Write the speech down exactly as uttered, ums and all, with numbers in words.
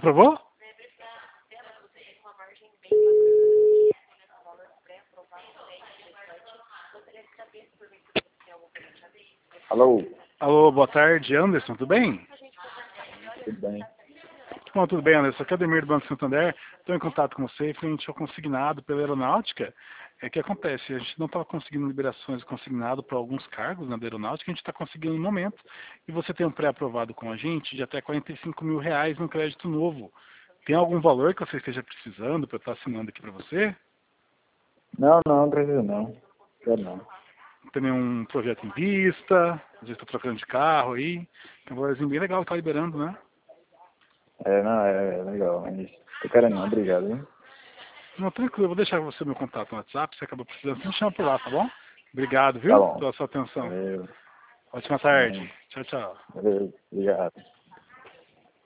Aprovou? Alô? Alô, boa tarde, Anderson, tudo bem? Tudo bem? Bom, tudo bem, Anderson. Aqui é o Ademir do Banco Santander. Estou em contato com você frente ao consignado pela aeronáutica. É que acontece, a gente não estava conseguindo liberações de consignado para alguns cargos na aeronáutica, a gente está conseguindo no momento. E você tem um pré-aprovado com a gente de até quarenta e cinco mil reais no crédito novo. Tem algum valor que você esteja precisando para eu estar assinando aqui para você? Não, não, não precisa não. Quero não. Tem nenhum projeto em vista? Às vezes está trocando de carro aí. Tem um valorzinho bem legal que está liberando, né? É, não, é, é legal, mas eu quero não, obrigado, hein? Não, tranquilo, eu vou deixar você meu contato no WhatsApp, se acaba precisando, você me chama por lá, tá bom? Obrigado, Tá viu? bom. Pela sua atenção. Valeu. Ótima tarde. Amém. Tchau, tchau. Valeu, obrigado.